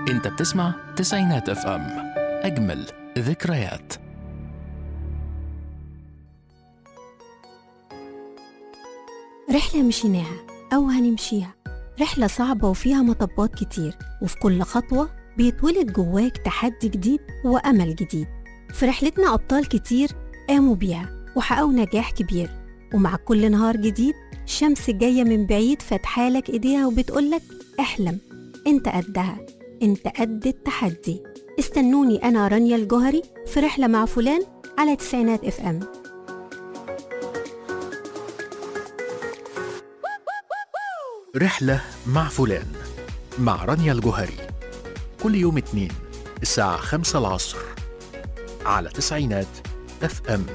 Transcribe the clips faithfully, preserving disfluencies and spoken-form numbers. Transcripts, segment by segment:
انت بتسمع تسعينات اف ام، اجمل ذكريات. رحلة مشيناها أو هنمشيها، رحلة صعبة وفيها مطبات كتير، وفي كل خطوة بيتولد جواك تحدي جديد وأمل جديد. في رحلتنا أبطال كتير قاموا بيها وحققوا نجاح كبير، ومع كل نهار جديد الشمس جاية من بعيد فاتحالك إيديها وبتقولك احلم، انت قدها، انت قد التحدي. استنوني أنا رانيا الجوهري في رحلة مع فلان على تسعينات اف ام. رحلة مع فلان مع رانيا الجوهري، كل يوم اثنين الساعة خمسة العصر على تسعينات اف ام.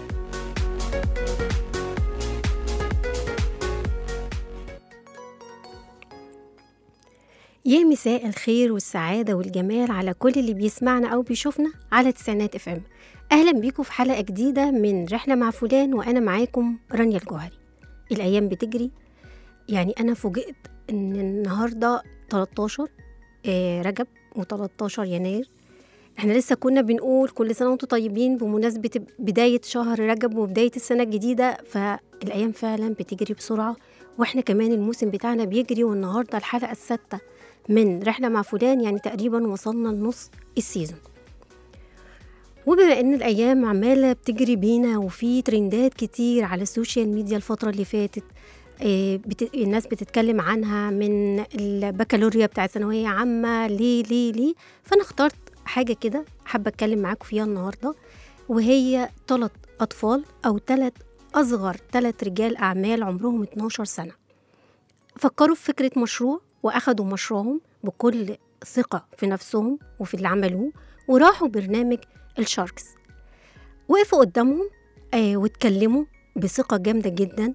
يا مساء الخير والسعادة والجمال على كل اللي بيسمعنا أو بيشوفنا على تسعينات اف ام. أهلا بيكم في حلقة جديدة من رحلة مع فلان، وأنا معاكم رانيا الجوهري. الأيام بتجري، يعني أنا فوجئت إن النهاردة تلتاشر رجب و13 يناير. احنا لسه كنا بنقول كل سنة وانتم طيبين بمناسبة بداية شهر رجب وبداية السنة الجديدة، فالأيام فعلا بتجري بسرعة، واحنا كمان الموسم بتاعنا بيجري، والنهاردة الحلقة السادسة من رحلة مع فلان، يعني تقريبا وصلنا لنص السيزون. وبما ان الايام عمالة بتجري بينا وفي ترندات كتير على السوشيال ميديا الفترة اللي فاتت، بت... الناس بتتكلم عنها، من البكالوريا بتاع ثانوية عامة ليه ليه ليه فانا اخترت حاجة كده حابة اتكلم معاكم فيها النهاردة، وهي ثلاث اطفال او ثلاث اصغر ثلاث رجال اعمال عمرهم اتناشر سنة فكروا في فكرة مشروع، واخدوا مشروعهم بكل ثقة في نفسهم وفي اللي عملوه، وراحوا برنامج الشاركس. وقفوا قدامهم آه واتكلموا بثقة جامدة جدا،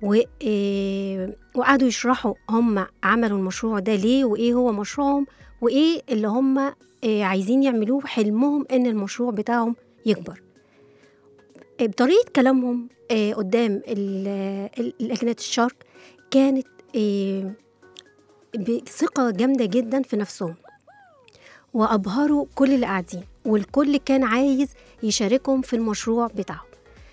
وقعدوا يشرحوا هم عملوا المشروع ده ليه، وإيه هو مشروعهم، وإيه اللي هم عايزين يعملوه، حلمهم إن المشروع بتاعهم يكبر. بطريقة كلامهم قدام لجنة الشارك كانت بثقة جامدة جدا في نفسهم، وأبهروا كل اللي قاعدين، والكل كان عايز يشاركهم في المشروع بتاعهم.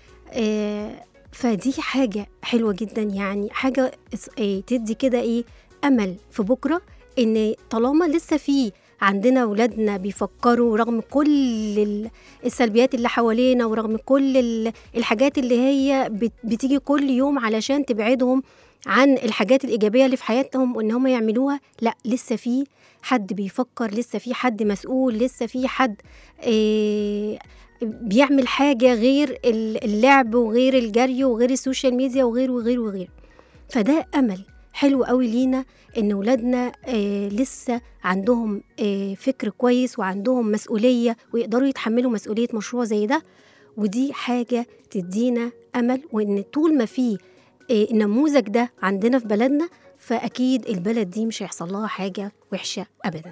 فدي حاجة حلوة جدا، يعني حاجة تدي كده ايه أمل في بكرة، إن طالما لسه في عندنا أولادنا بيفكروا رغم كل السلبيات اللي حوالينا، ورغم كل الحاجات اللي هي بتيجي كل يوم علشان تبعدهم عن الحاجات الإيجابية اللي في حياتهم وإن هم يعملوها، لا، لسه في حد بيفكر، لسه في حد مسؤول، لسه في حد إيه بيعمل حاجة غير اللعب وغير الجري وغير السوشيال ميديا وغير وغير وغير. فده أمل حلو قوي لينا، إن ولادنا آه لسه عندهم آه فكر كويس وعندهم مسؤولية، ويقدروا يتحملوا مسؤولية مشروع زي ده. ودي حاجة تدينا أمل، وإن طول ما في آه النموذج ده عندنا في بلدنا، فأكيد البلد دي مش هيحصل لها حاجة وحشة أبدا.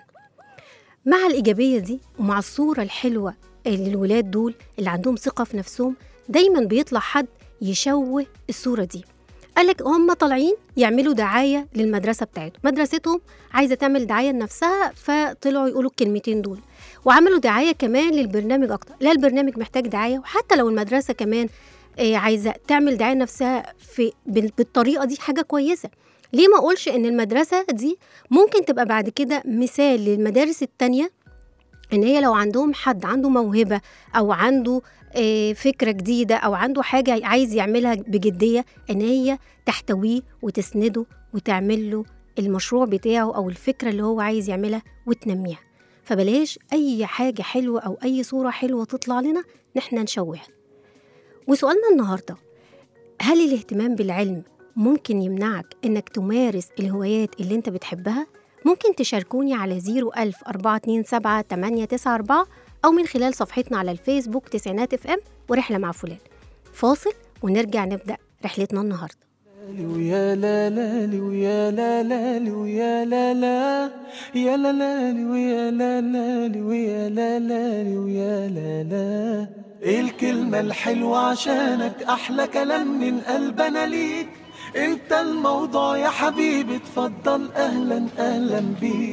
مع الإيجابية دي ومع الصورة الحلوة للولاد دول اللي عندهم ثقة في نفسهم، دايما بيطلع حد يشوه الصورة دي. قالك هم طالعين يعملوا دعاية للمدرسة بتاعتهم، مدرستهم عايزة تعمل دعاية لنفسها، فطلعوا يقولوا الكلمتين دول، وعملوا دعاية كمان للبرنامج أكتر. لا، البرنامج محتاج دعاية، وحتى لو المدرسة كمان عايزة تعمل دعاية لنفسها في بالطريقة دي، حاجة كويسة. ليه ما أقولش إن المدرسة دي ممكن تبقى بعد كده مثال للمدارس التانية، إن هي لو عندهم حد عنده موهبة أو عنده فكرة جديدة أو عنده حاجة عايز يعملها بجدية، إن هي تحتويه وتسنده وتعمل له المشروع بتاعه أو الفكرة اللي هو عايز يعملها وتنميها. فبلاش أي حاجة حلوة أو أي صورة حلوة تطلع لنا نحن نشوهها. وسؤالنا النهاردة، هل الاهتمام بالعلم ممكن يمنعك إنك تمارس الهوايات اللي انت بتحبها؟ ممكن تشاركوني على زيرو ألف أربعة اتنين سبعة تمانية تسعة أربعة، أو من خلال صفحتنا على الفيسبوك تسعينات اف ام ورحلة مع فلان. فاصل ونرجع نبدأ رحلتنا النهاردة. ويا لا لا ويا لا لا ويا لا لا يا لا لا ويا لا لا ويا لا لا ويا لا لا. الكلمة الحلوة عشانك أحلى كلام من قلبنا ليك، انت الموضوع يا حبيبي، اتفضل اهلا اهلا بيك.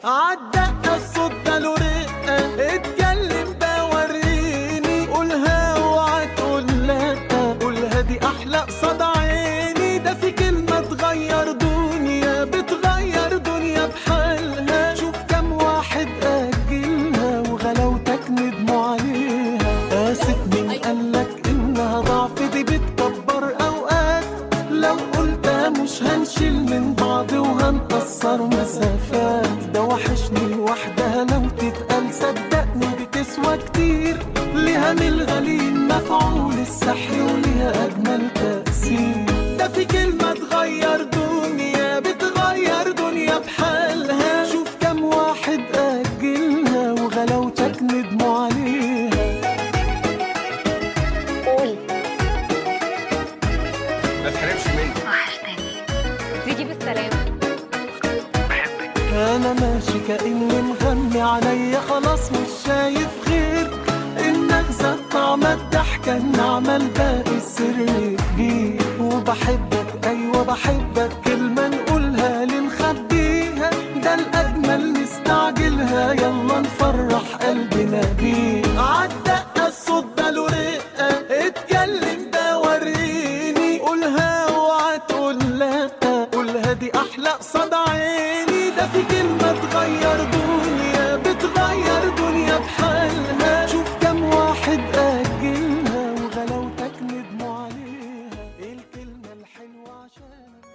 عالدقة الصوت ده له رقة، اتكلم بوريني، قولها اوعى تقول لا، قولها دي احلى قصاد عيني. ده في كلمة تغير دنيا، بتغير دنيا بحالها. شوف كم واحد أجلها وغلاوتك ندموا عليها. آسف مين قالك إنها ضعف، دي بتكبر أوقات. لو قلتها مش هنشيل من بعض وهنقصر مسافات. ده وحشني لوحدها لو تتقال، صدقني بتسوى كتير. ليها من الغليل مفعول السحر وليها أجمل تأثير. ده في كلمة تغير دنيا، بتغير دنيا بحالها. شوف كم واحد أجلها وغلاوتك ندموا عليها. قول ما تحرمش مني. وحشتني، تيجي بالسلامة. أنا ماشي كأني مغمي عليا، خلاص مش شايف غير إنك زاد طعم الضحكة النعمة، الباقي السر كبير. وبحبك أيوة بحبك، كلمة نقولها لنخبيها. ده الأجمل نستعجلها، يلا نفرح قلبنا بيه. عالدقة الصوت ده له رقة، اتكلم ده وريني، قولها اوعى تقول لا، قولها دي أحلى قصاد عيني. ده في كلمة تغير دنيا، بتغير دنيا بحالها. شوف كم واحد أجلها وغلاوتك ندموا عليها. ايه الكلمة الحلوة عشانك.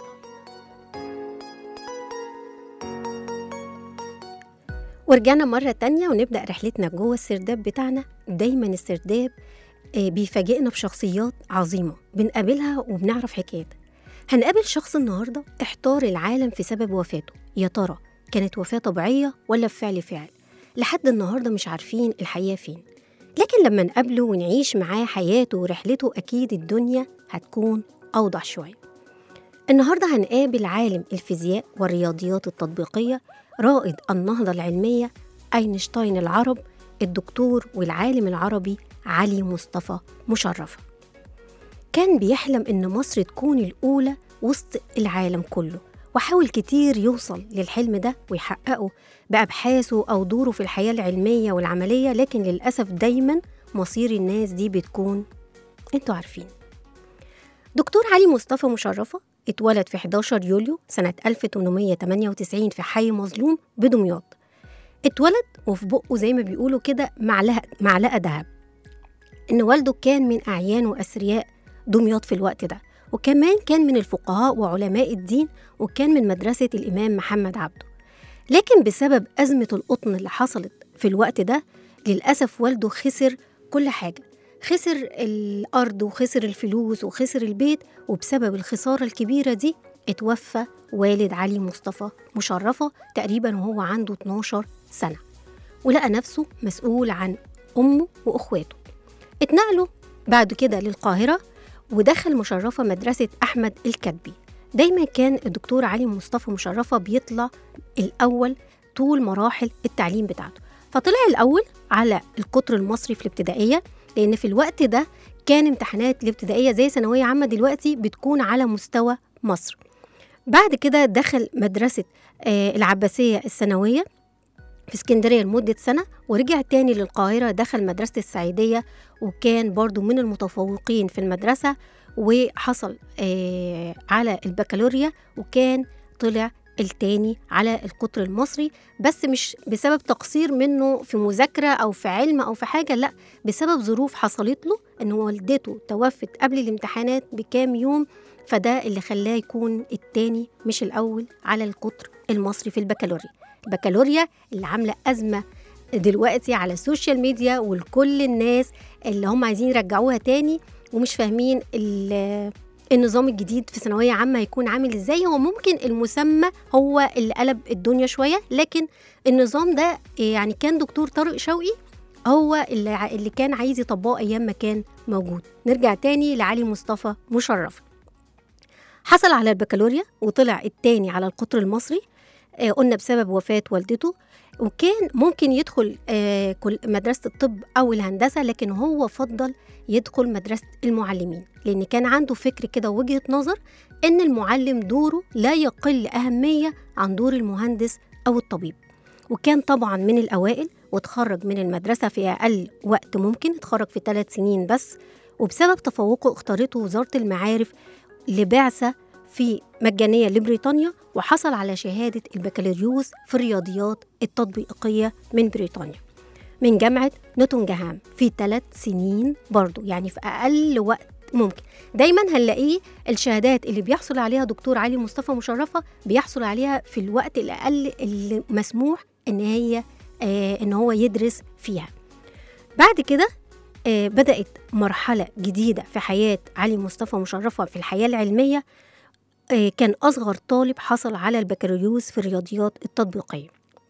ورجعنا مرة تانية ونبدأ رحلتنا جوه السرداب بتاعنا. دايما السرداب آه، بيفاجئنا بشخصيات عظيمة بنقابلها وبنعرف حكايتها. هنقابل شخص النهاردة احتار العالم في سبب وفاته. يا ترى كانت وفاة طبيعية ولا بفعل فعل؟ لحد النهاردة مش عارفين الحقيقة فين، لكن لما نقابله ونعيش معاه حياته ورحلته أكيد الدنيا هتكون أوضح شوية. النهاردة هنقابل عالم الفيزياء والرياضيات التطبيقية، رائد النهضة العلمية، أينشتاين العرب، الدكتور والعالم العربي علي مصطفى مشرفة. كان بيحلم إن مصر تكون الأولى وسط العالم كله، وحاول كتير يوصل للحلم ده ويحققه بأبحاثه أو دوره في الحياة العلمية والعملية، لكن للأسف دايما مصير الناس دي بتكون انتوا عارفين. دكتور علي مصطفى مشرفة اتولد في حداشر يوليو سنة ألف وثمانمية وتمانية وتسعين في حي مظلوم بدمياط. اتولد وفي بقه زي ما بيقولوا كده معلقة معلقة دهب، إن والده كان من أعيان وأثرياء دمياط في الوقت ده، وكمان كان من الفقهاء وعلماء الدين، وكان من مدرسة الإمام محمد عبده. لكن بسبب أزمة القطن اللي حصلت في الوقت ده للأسف والده خسر كل حاجة، خسر الأرض وخسر الفلوس وخسر البيت، وبسبب الخسارة الكبيرة دي اتوفى والد علي مصطفى مشرفة تقريبا وهو عنده اتناشر سنة، ولقى نفسه مسؤول عن أمه وأخواته. اتنقلوا بعد كده للقاهرة، ودخل مشرفة مدرسة أحمد الكتبي. دايما كان الدكتور علي مصطفى مشرفة بيطلع الأول طول مراحل التعليم بتاعته، فطلع الأول على القطر المصري في الابتدائية، لأن في الوقت ده كان امتحانات الابتدائية زي ثانوية عامة دلوقتي بتكون على مستوى مصر. بعد كده دخل مدرسة آه العباسية الثانوية في اسكندرية لمدة سنة، ورجع تاني للقاهرة، دخل مدرسة السعيدية وكان برضو من المتفوقين في المدرسة، وحصل آه على البكالوريا، وكان طلع التاني على القطر المصري، بس مش بسبب تقصير منه في مذاكرة أو في علم أو في حاجة، لأ، بسبب ظروف حصلت له إن والدته توفت قبل الامتحانات بكام يوم، فده اللي خلاه يكون التاني مش الأول على القطر المصري في البكالوريا. البكالوريا اللي عاملة أزمة دلوقتي على السوشيال ميديا، والكل الناس اللي هم عايزين يرجعوها تاني ومش فاهمين النظام الجديد في ثانوية عامة هيكون عامل ازاي. هو ممكن المسمى هو اللي قلب الدنيا شوية، لكن النظام ده يعني كان دكتور طارق شوقي هو اللي, اللي كان عايز يطبقه أيام ما كان موجود. نرجع تاني لعلي مصطفى مشرف، حصل على البكالوريا وطلع التاني على القطر المصري، آه قلنا بسبب وفاة والدته، وكان ممكن يدخل آه مدرسة الطب أو الهندسة، لكن هو فضل يدخل مدرسة المعلمين، لأن كان عنده فكر كده ووجهة نظر إن المعلم دوره لا يقل أهمية عن دور المهندس أو الطبيب. وكان طبعا من الأوائل وتخرج من المدرسة في أقل وقت ممكن، اتخرج في ثلاث سنين بس، وبسبب تفوقه اختارته وزارة المعارف لبعثة في مجانية لبريطانيا، وحصل على شهادة البكالوريوس في الرياضيات التطبيقية من بريطانيا من جامعة نوتنغهام في ثلاث سنين برضو، يعني في أقل وقت ممكن. دايما هنلاقيه الشهادات اللي بيحصل عليها دكتور علي مصطفى مشرفة بيحصل عليها في الوقت الأقل اللي مسموح إن هي آه إن هو يدرس فيها. بعد كده آه بدأت مرحلة جديدة في حياة علي مصطفى مشرفة في الحياة العلمية. آه كان أصغر طالب حصل على البكالوريوس في الرياضيات التطبيقية.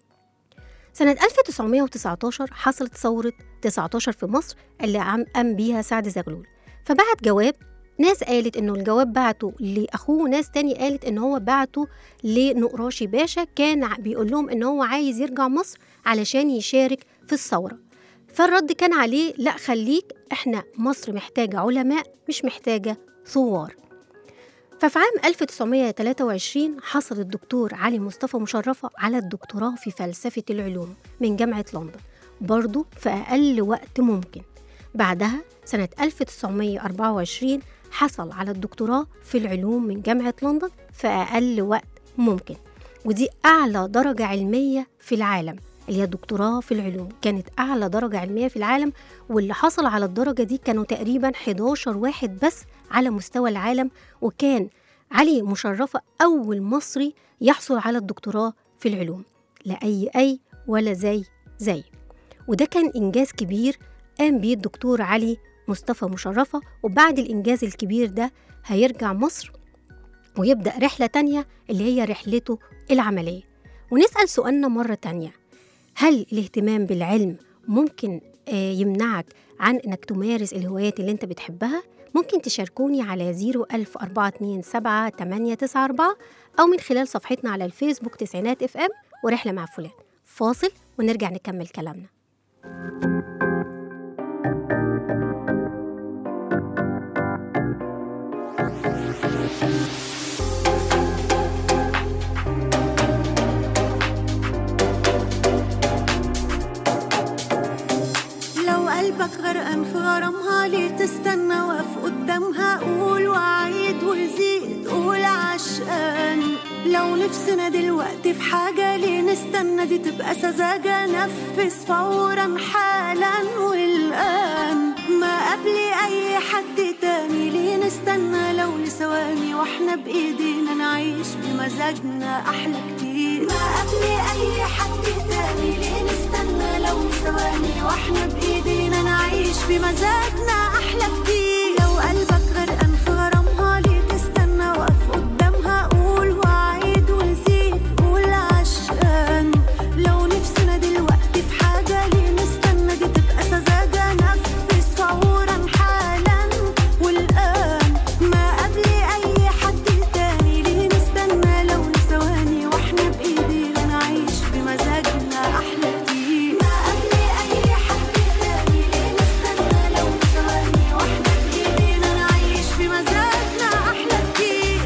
سنة ألف وتسعمائة وتسعة عشر حصلت ثورة تسعة عشر في مصر اللي عم قام بيها سعد زغلول، فبعت جواب. ناس قالت إنه الجواب بعته لأخوه، ناس تاني قالت إنه هو بعته لنقراشي باشا، كان بيقول لهم إنه هو عايز يرجع مصر علشان يشارك في الثورة. فالرد كان عليه لا خليك، إحنا مصر محتاجة علماء مش محتاجة ثوار. ففي عام ألف وتسعمائة وثلاثة وعشرين حصل الدكتور علي مصطفى مشرفة على الدكتوراه في فلسفة العلوم من جامعة لندن برضو في أقل وقت ممكن. بعدها سنة ألف وتسعمائة وأربعة وعشرين حصل على الدكتوراه في العلوم من جامعة لندن في أقل وقت ممكن، ودي أعلى درجة علمية في العالم، اللي هي الدكتوراه في العلوم كانت أعلى درجة علمية في العالم، واللي حصل على الدرجة دي كانوا تقريبا إحدى عشر واحد بس على مستوى العالم، وكان علي مشرفة أول مصري يحصل على الدكتوراه في العلوم، لا أي أي ولا زي زي وده كان إنجاز كبير قام بيه الدكتور علي مصطفى مشرفة. وبعد الإنجاز الكبير ده هيرجع مصر ويبدأ رحلة تانية اللي هي رحلته العملية. ونسأل سؤالنا مرة تانية، هل الاهتمام بالعلم ممكن يمنعك عن أنك تمارس الهوايات اللي أنت بتحبها؟ ممكن تشاركوني على زيرو ألف أربعة اثنين سبعة ثمانية تسعة أربعة أو من خلال صفحتنا على الفيسبوك تسعينات اف ام ورحلة مع فلان. فاصل ونرجع نكمل كلامنا. قلبك غرقان في غرامها ليه تستنى واقف قدامها؟ قول وعيد وزيد قول عشقان. لو نفسنا دلوقتي في حاجة ليه نستنى؟ دي تبقى سذاجة، نفذ فورا حالا والآن ما قبل أي حد تاني. ليه نستنى لو لثواني واحنا بإيدينا نعيش بمزاجنا أحلى كتير؟ ما قبل أي حد تاني. ليه نستنى لو لثواني واحنا بإيدينا نعيش بمزاجنا أحلى كتير؟ لو قلبك غرقان في غرامها ليه تستنى واقف قدامها؟ قول وعيد وزيد قول عشقان. لو نفسنا دلوقتي في حاجة ليه نستنى؟ دي تبقى سذاجة، نفذ فورا حالا والآن ما قبل أي حد تاني. ليه نستنى لو لثواني واحنا بإيدينا نعيش بمزاجنا أحلى كتير؟ ما قبل أي حد تاني. ليه نستنى لو لثواني واحنا بإيدينا نعيش بمزاجنا أحلى كتير؟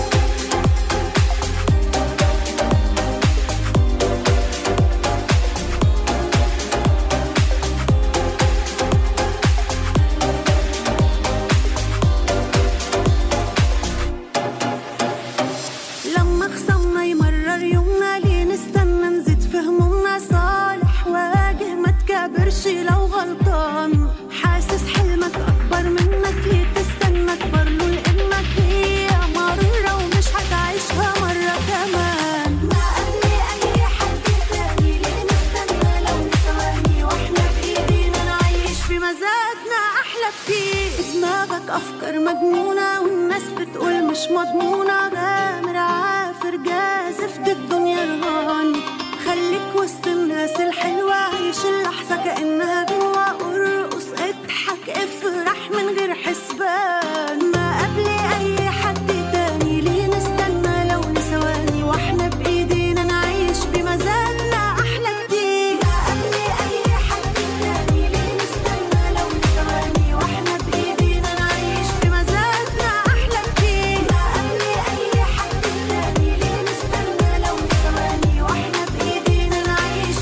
لما خصمنا يمرر يومنا ليه نستنى نزيد في همومنا؟ صالح واجه ما تكابرش لو غلطان. حاسس حلمك أكبر منك ليه تستنى أكبر له لأنك هي مرة ومش هتعيشها مرة كمان. ما قبل أي حد تاني. ليه نستنى لو لثواني واحنا بإيدينا نعيش بمزاجنا أحلى كتير؟ دماغك أفكار مجنونة والناس بتقول مش مضمونة. غامر عافر جازف دي الدنيا رهان. خليك وسط الناس الحلوة، عيش اللحظة كأنها جوا. ارقص اضحك افرح من غير حسبان. ما قبل أي حد تاني. ليه نستنى لو لثواني واحنا بإيدينا نعيش بمزاجنا أحلى كتير؟ ما قبل أي حد تاني. ليه نستنى لو لثواني واحنا بإيدينا نعيش بمزاجنا أحلى كتير؟ ما قبل أي حد تاني. ليه نستنى لو لثواني واحنا بإيدينا نعيش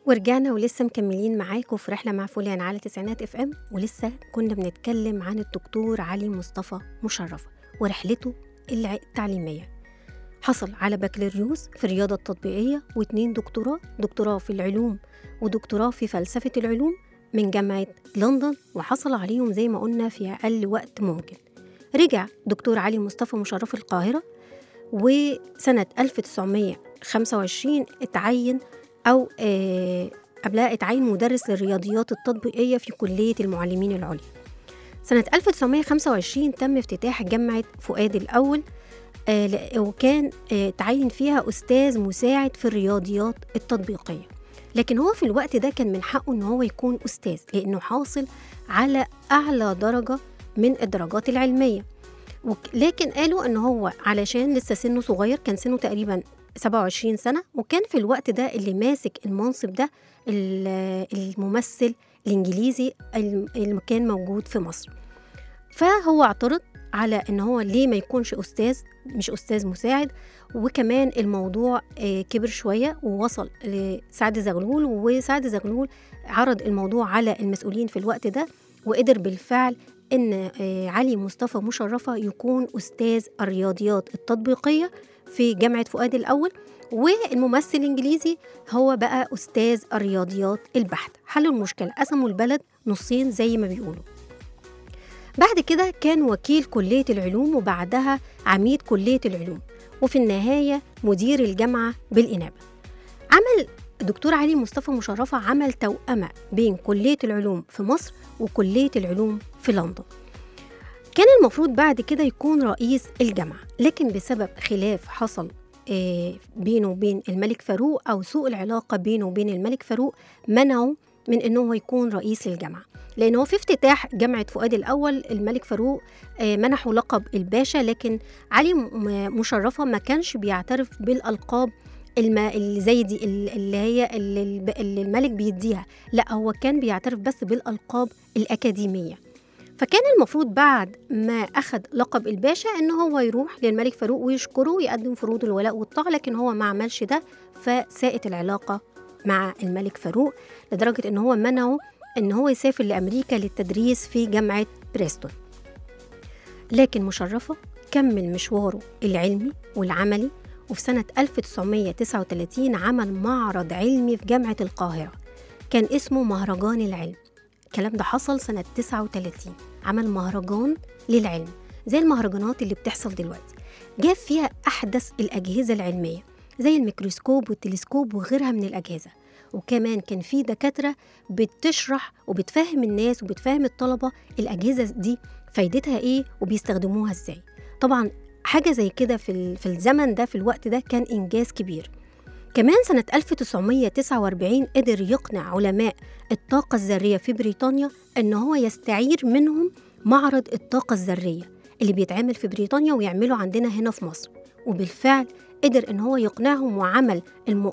ورجعنا ولسه مكملين معاكم في رحلة مع فلان على تسعينات اف ام، ولسه كنا بنتكلم عن الدكتور علي مصطفى مشرفة ورحلته التعليمية. حصل على بكالوريوس في الرياضة التطبيقية واتنين دكتوراه، دكتوراه في العلوم ودكتوراه في فلسفة العلوم من جامعة لندن، وحصل عليهم زي ما قلنا في أقل وقت ممكن. رجع دكتور علي مصطفى مشرفة القاهرة، وسنة ألف وتسعمية وخمسة وعشرين اتعين أو آه قبلها اتعين مدرس للرياضيات التطبيقية في كلية المعلمين العليا. سنة ألف وتسعمية وخمسة وعشرين تم افتتاح جامعة فؤاد الأول، آه وكان آه تعين فيها أستاذ مساعد في الرياضيات التطبيقية. لكن هو في الوقت ده كان من حقه إن هو يكون أستاذ، لأنه حاصل على أعلى درجة من الدرجات العلمية. لكن قالوا إن هو علشان لسه سنه صغير، كان سنه تقريبا سبعة وعشرين سنة، وكان في الوقت ده اللي ماسك المنصب ده الممثل الإنجليزي اللي كان موجود في مصر. فهو اعترض على إن هو ليه ما يكونش أستاذ مش أستاذ مساعد. وكمان الموضوع كبر شوية ووصل لسعد زغلول، وسعد زغلول عرض الموضوع على المسؤولين في الوقت ده، وقدر بالفعل إن علي مصطفى مشرفة يكون أستاذ الرياضيات التطبيقية في جامعة فؤاد الأول، والممثل الإنجليزي هو بقى أستاذ الرياضيات البحت. حلوا المشكلة، قسموا البلد نصين زي ما بيقولوا. بعد كده كان وكيل كلية العلوم، وبعدها عميد كلية العلوم، وفي النهاية مدير الجامعة بالإنابة. عمل الدكتور علي مصطفى مشرفة عمل توأمة بين كلية العلوم في مصر وكلية العلوم في لندن. كان المفروض بعد كده يكون رئيس الجامعة، لكن بسبب خلاف حصل بينه وبين الملك فاروق أو سوء العلاقة بينه وبين الملك فاروق، منعه من أنه يكون رئيس الجامعة. لأنه في افتتاح جامعة فؤاد الأول الملك فاروق منحه لقب الباشا، لكن علي مشرفة ما كانش بيعترف بالألقاب اللي زي دي اللي هي اللي الملك بيديها، لا هو كان بيعترف بس بالألقاب الأكاديمية. فكان المفروض بعد ما أخذ لقب الباشا إنه هو يروح للملك فاروق ويشكره ويقدم فروض الولاء والطاعة، لكن هو ما عملش ده، فساءت العلاقة مع الملك فاروق لدرجة إنه هو منعه إن هو يسافر لأمريكا للتدريس في جامعة بريستون. لكن مشرفة كمل مشواره العلمي والعملي، وفي سنة ألف وتسعمية وتسعة وتلاتين عمل معرض علمي في جامعة القاهرة كان اسمه مهرجان العلم. الكلام ده حصل سنة تسعة وتلاتين، عمل مهرجان للعلم زي المهرجانات اللي بتحصل دلوقتي، جاب فيها أحدث الأجهزة العلمية زي الميكروسكوب والتلسكوب وغيرها من الأجهزة. وكمان كان في دكاترة بتشرح وبتفهم الناس وبتفهم الطلبة الأجهزة دي فايدتها إيه وبيستخدموها إزاي. طبعا حاجة زي كده في في الزمن ده في الوقت ده كان إنجاز كبير. كمان سنة ألف وتسعمية وتسعة وأربعين قدر يقنع علماء الطاقة الذرية في بريطانيا إن هو يستعير منهم معرض الطاقة الذرية اللي بيتعمل في بريطانيا ويعمله عندنا هنا في مصر. وبالفعل قدر إن هو يقنعهم وعمل الم...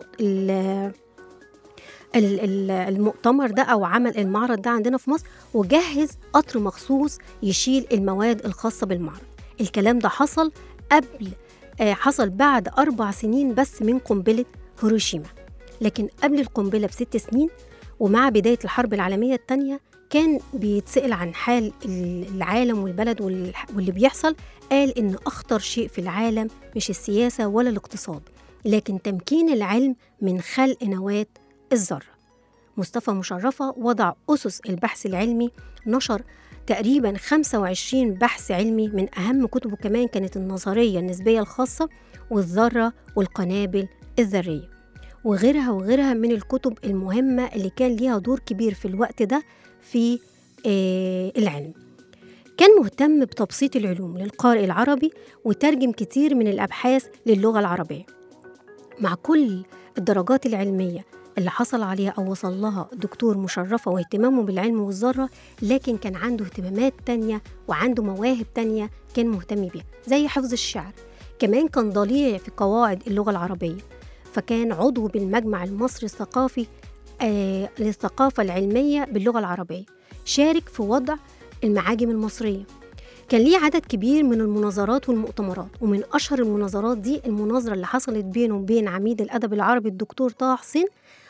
المؤتمر ده أو عمل المعرض ده عندنا في مصر، وجهز قطر مخصوص يشيل المواد الخاصة بالمعرض. الكلام ده حصل قبل حصل بعد أربع سنين بس من قنبلة هيروشيما، لكن قبل القنبلة بست سنين ومع بداية الحرب العالمية الثانية كان بيتسأل عن حال العالم والبلد واللي بيحصل، قال إن أخطر شيء في العالم مش السياسة ولا الاقتصاد، لكن تمكين العلم من خلق نواة الذرة. مصطفى مشرفة وضع أسس البحث العلمي، نشر تقريبا خمسة وعشرين بحث علمي، من أهم كتبه كمان كانت النظرية النسبية الخاصة والذرة والقنابل الذرية وغيرها وغيرها من الكتب المهمة اللي كان ليها دور كبير في الوقت ده في آه العلم. كان مهتم بتبسيط العلوم للقارئ العربي وترجم كتير من الأبحاث للغة العربية. مع كل الدرجات العلمية اللي حصل عليها أو وصل لها دكتور مشرفة واهتمامه بالعلم والذرة، لكن كان عنده اهتمامات تانية وعنده مواهب تانية كان مهتم بيها زي حفظ الشعر. كمان كان ضليع في قواعد اللغة العربية، فكان عضو بالمجمع المصري الثقافي آه للثقافة العلمية باللغة العربية، شارك في وضع المعاجم المصرية. كان ليه عدد كبير من المناظرات والمؤتمرات، ومن أشهر المناظرات دي المناظرة اللي حصلت بينه وبين عميد الأدب العربي الدكتور طه حسين،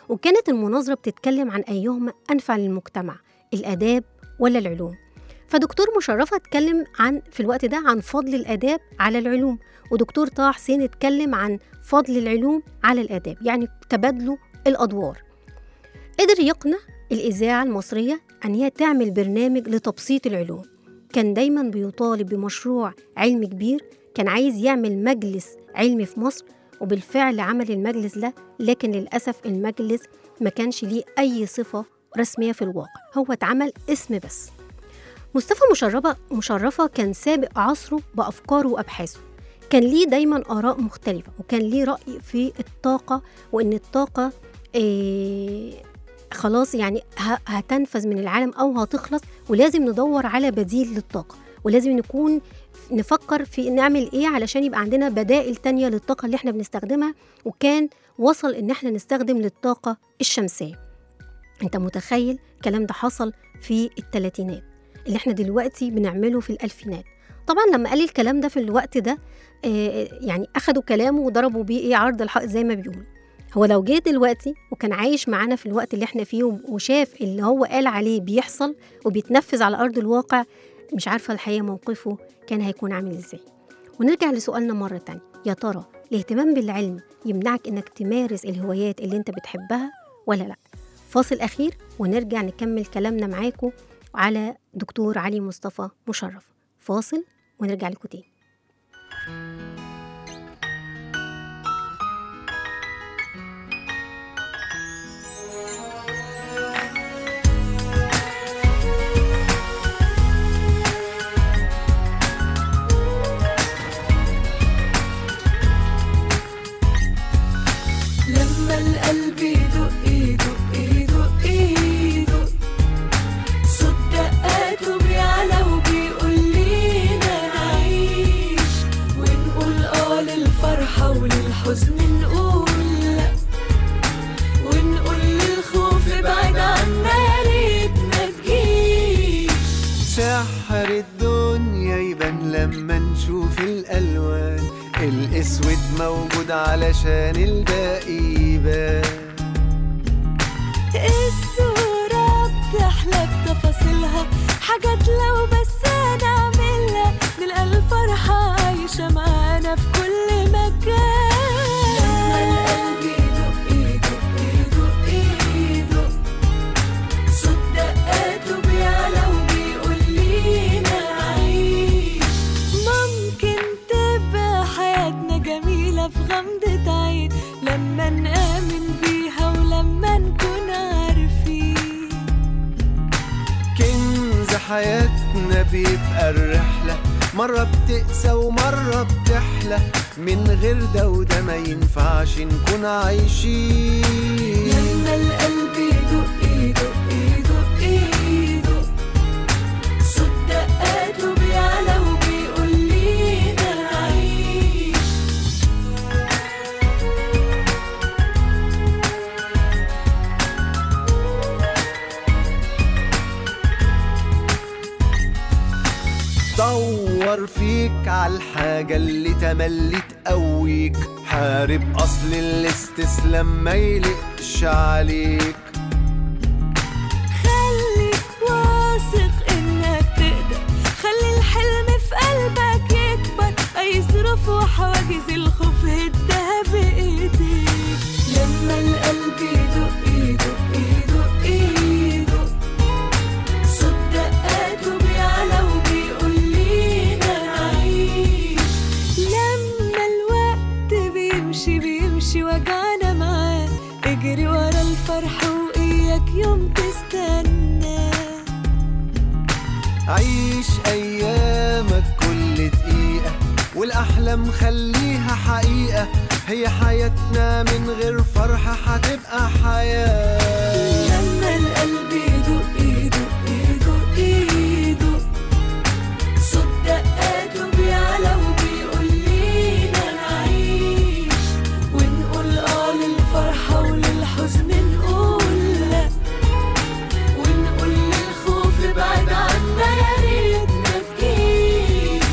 وكانت المناظرة بتتكلم عن أيهما أنفع للمجتمع، الآداب ولا العلوم. فدكتور مشرفة اتكلم عن في الوقت ده عن فضل الآداب على العلوم، ودكتور طه حسين اتكلم عن فضل العلوم على الآداب، يعني تبادلوا الأدوار. قدر يقنع الإذاعة المصرية أن هي تعمل برنامج لتبسيط العلوم. كان دايما بيطالب بمشروع علمي كبير، كان عايز يعمل مجلس علمي في مصر، وبالفعل عمل المجلس ده، لكن للأسف المجلس ما كانش ليه أي صفة رسمية في الواقع، هو اتعمل اسم بس. مصطفى مشرفة مشرفة كان سابق عصره بأفكاره وأبحاثه، كان ليه دايما آراء مختلفة، وكان ليه رأي في الطاقة، وإن الطاقة إيه خلاص يعني هتنفذ من العالم أو هتخلص، ولازم ندور على بديل للطاقة، ولازم نكون نفكر في نعمل إيه علشان يبقى عندنا بدائل تانية للطاقة اللي احنا بنستخدمها. وكان وصل إن احنا نستخدم للطاقة الشمسية. انت متخيل الكلام ده حصل في الثلاثينات اللي احنا دلوقتي بنعمله في الألفينات. طبعا لما قال الكلام ده في الوقت ده آه يعني أخدوا كلامه وضربوا بيه إيه عرض الحائط زي ما بيقولوا. هو لو جه دلوقتي وكان عايش معانا في الوقت اللي احنا فيه وشاف اللي هو قال عليه بيحصل وبيتنفذ على أرض الواقع، مش عارفة الحقيقة موقفه كان هيكون عامل ازاي. ونرجع لسؤالنا مرة تانية، يا ترى الاهتمام بالعلم يمنعك انك تمارس الهوايات اللي انت بتحبها ولا لا؟ فاصل أخير ونرجع نكمل كلامنا معاكم على دكتور علي مصطفى مشرف. فاصل ونرجع لكم تاني. لما القلب يدق يدق يدق يدق، صوت دقاته بيعلى وبيقول لينا نعيش، ونقول اه للفرحة وللحزن نقول لا، ونقول للخوف ابعد عنا يا ريت ما تجيش. سحر الدنيا يبان لما نشوف الألوان، الأسود موجود علشان الباقي يبان. الصورة بتحلى بتفاصيلها، حاجات لو بس نعملها نلقى الفرحة عايشة معانا في كل مكان. لما القلب يدق يدق يدق يدق، صوت دقاته بيعلى وبيقول لينا عيش، ممكن تبقى حياتنا جميلة في غمضة عين لما نآمن بيها ولما نكون عارفين. كنز حياتنا بيبقى الرحلة، مرة بتقسى ومرة بتحلى، من غير ده وده ما ينفعش نكون عايشين. لما القلب يدق يدق يدق يدق، صوت دقاته بيعلى وبيقول لينا عيش. دور فيك عالحاجة اللي تملي تقويك، حارب أصل الاستسلام ما يلقش عليك. خليك واثق انك تقدر، خلي الحلم في قلبك يكبر، اي ظروف وحواجز الخوف هدها بايديك. لما القلب يدق يدق يدق يدق، صوت دقاته بيعلى وبيقول لينا عيش، لما الوقت بيمشي بيمشي وجعنا معاه، اجري ورا الفرح وإياك يوم تستنى. عيش أيامك كل دقيقة، والأحلام خليها حقيقة، هي حياتنا من غير فرحة هتبقى حياة. لما القلب يدق يدق يدق يدق، صوت دقاته بيعلى وبيقول لينا نعيش، ونقول اه للفرحة وللحزن نقول لا، ونقول للخوف ابعد عنا يا ريت ما تجيش.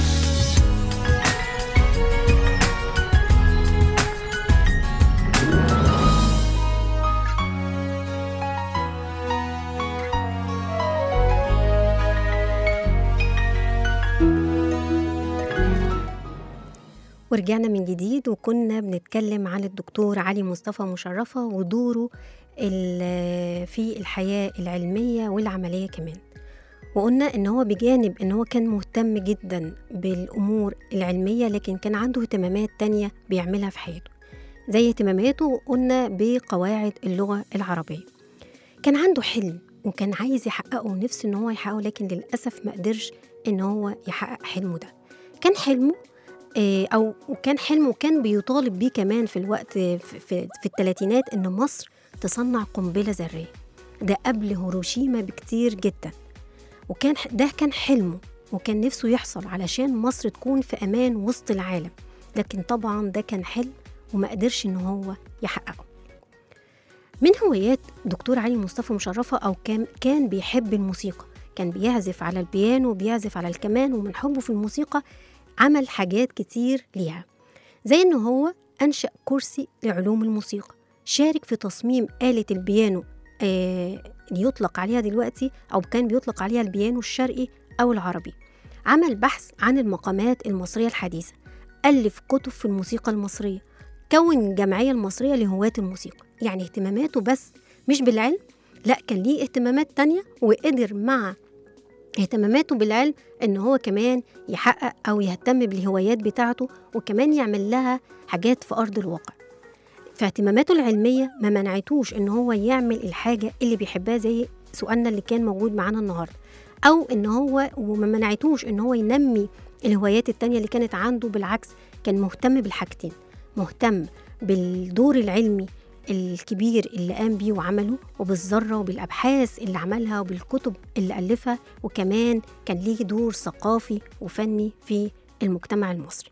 ورجعنا من جديد، وكنا بنتكلم عن الدكتور علي مصطفى مشرفة ودوره في الحياة العلمية والعملية كمان. وقلنا إن هو بجانب إن هو كان مهتم جدا بالأمور العلمية، لكن كان عنده اهتمامات تانية بيعملها في حياته، زي اهتماماته قلنا بقواعد اللغة العربية. كان عنده حلم وكان عايز يحققه ونفسه إن هو يحققه، لكن للأسف ما قدرش إن هو يحقق حلمه ده. كان حلمه أو وكان حلمه وكان بيطالب بيه كمان في الوقت في, في, في الثلاثينات إن مصر تصنع قنبلة ذرية، ده قبل هيروشيما بكتير جدا. وكان ده كان حلمه وكان نفسه يحصل علشان مصر تكون في أمان وسط العالم، لكن طبعا ده كان حلم وما قدرش إن هو يحققه. من هوايات دكتور علي مصطفى مشرفة أو كان, كان بيحب الموسيقى، كان بيعزف على البيانو وبيعزف على الكمان، ومن حبه في الموسيقى عمل حاجات كتير ليها، زي إنه هو أنشأ كرسي لعلوم الموسيقى، شارك في تصميم آلة البيانو آه يطلق عليها دلوقتي أو كان بيطلق عليها البيانو الشرقي أو العربي، عمل بحث عن المقامات المصرية الحديثة، ألف كتب في الموسيقى المصرية، كون الجمعية المصرية لهواة الموسيقى. يعني اهتماماته بس مش بالعلم، لا كان ليه اهتمامات تانية، وقدر مع اهتماماته بالعلم إن هو كمان يحقق أو يهتم بالهوايات بتاعته، وكمان يعمل لها حاجات في أرض الواقع. فاهتماماته العلمية ما منعتوش إن هو يعمل الحاجة اللي بيحبها، زي سؤالنا اللي كان موجود معانا النهاردة، أو إن هو وما منعتوش إن هو ينمي الهوايات التانية اللي كانت عنده. بالعكس كان مهتم بالحاجتين، مهتم بالدور العلمي الكبير اللي قام بيه وعمله، وبالذرة وبالأبحاث اللي عملها وبالكتب اللي ألفها، وكمان كان ليه دور ثقافي وفني في المجتمع المصري.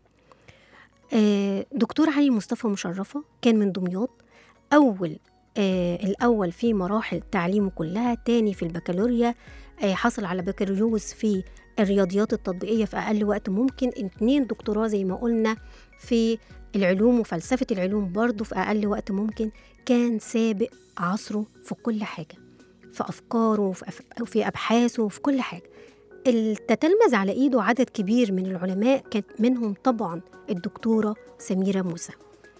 دكتور علي مصطفى مشرفة كان من دمياط، أول آه الأول في مراحل تعليمه كلها، تاني في البكالوريا، آه حصل على بكالوريوس في الرياضيات التطبيقية في أقل وقت ممكن، اتنين دكتوراه زي ما قلنا في العلوم وفلسفة العلوم برضو في أقل وقت ممكن. كان سابق عصره في كل حاجة، في أفكاره وفي أبحاثه وفي كل حاجة. تتلمذ على إيده عدد كبير من العلماء، كانت منهم طبعا الدكتورة سميرة موسى.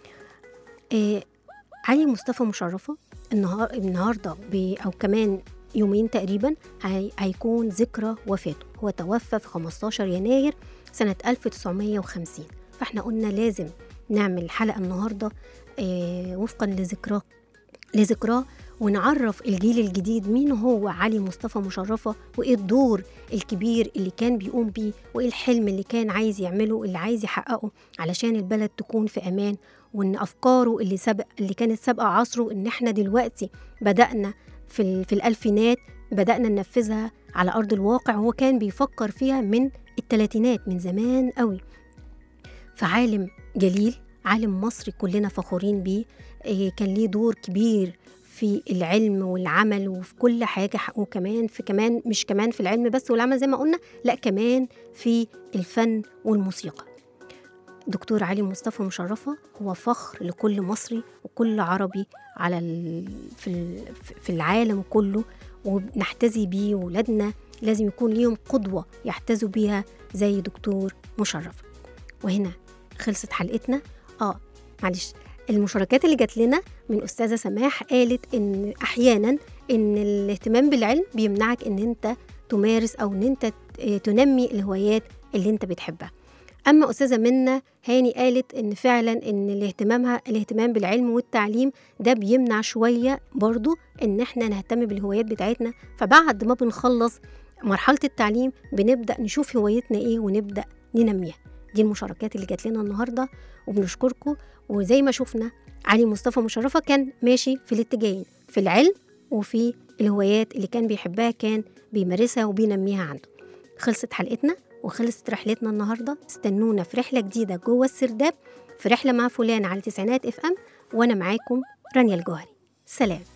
آه علي مصطفى مشرفة النهار النهاردة أو كمان يومين تقريبا هي هيكون ذكرى وفاته. هو توفى في خمستاشر يناير سنة ألف وتسعمية وخمسين، فاحنا قلنا لازم نعمل حلقة النهاردة آه وفقا لذكراه لذكراه ونعرف الجيل الجديد مين هو علي مصطفى مشرفة، وإيه الدور الكبير اللي كان بيقوم بيه، وإيه الحلم اللي كان عايز يعمله اللي عايز يحققه علشان البلد تكون في أمان، وإن أفكاره اللي سبق اللي كانت سابقة عصره إن إحنا دلوقتي بدأنا في, في الألفينات بدأنا ننفذها على أرض الواقع. هو كان بيفكر فيها من الثلاثينات، من زمان قوي. فعالم جليل، عالم مصري كلنا فخورين بيه، كان ليه دور كبير في العلم والعمل وفي كل حاجة، وكمان في كمان مش كمان في العلم بس والعمل زي ما قلنا، لا كمان في الفن والموسيقى. دكتور علي مصطفى مشرفة هو فخر لكل مصري وكل عربي على في في العالم كله، ونحتذي بيه، وولادنا لازم يكون ليهم قدوة يحتذوا بيها زي دكتور مشرفة. وهنا خلصت حلقتنا. اه معلش، المشاركات اللي جات لنا من أستاذة سماح قالت إن أحياناً إن الاهتمام بالعلم بيمنعك إن أنت تمارس أو إن أنت تنمي الهوايات اللي أنت بتحبها. أما أستاذة منى هاني قالت إن فعلاً إن الاهتمامها الاهتمام بالعلم والتعليم ده بيمنع شوية برضو إن إحنا نهتم بالهوايات بتاعتنا، فبعد ما بنخلص مرحلة التعليم بنبدأ نشوف هوايتنا إيه ونبدأ ننميها. دي المشاركات اللي جات لنا النهاردة وبنشكركم. وزي ما شفنا علي مصطفى مشرفة كان ماشي في الاتجاهين، في العلم وفي الهوايات اللي كان بيحبها كان بيمارسها وبينميها عنده. خلصت حلقتنا وخلصت رحلتنا النهاردة. استنونا في رحلة جديدة جوه السرداب، في رحلة مع فلان على تسعينات اف ام، وانا معاكم رانيا الجوهري. سلام.